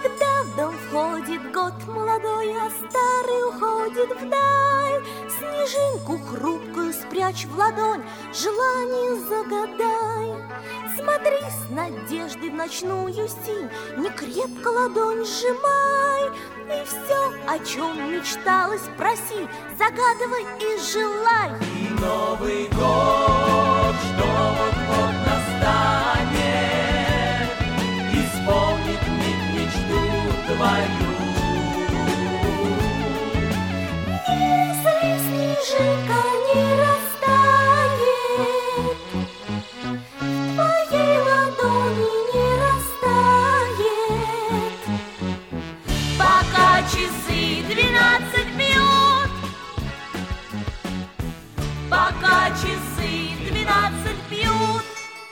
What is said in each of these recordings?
Когда в дом входит год молодой, а старый уходит вдаль, снежинку хрупкую спрячь в ладонь, желание загадай. Смотри с надеждой в ночную синь, не крепко ладонь сжимай, и все, о чем мечталось, проси, загадывай и желай. И Новый год, что вот-вот настанет, исполнит мечту твою. Если снежинка не растает, в твоей ладони не растает, Пока часы 12 бьют, пока часы 12 бьют.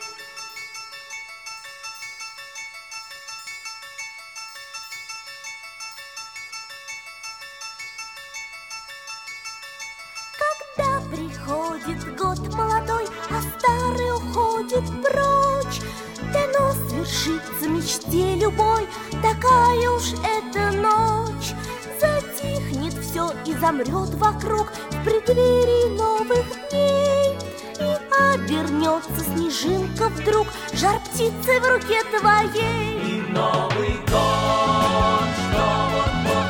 когда приходит год молодой, а старый уходит прочь, дано свершится мечте любой, такая уж эта ночь. Затихнет все и замрет вокруг в преддверии новых дней, и обернется снежинка вдруг жар птицы в руке твоей. И Новый год, что вот-вот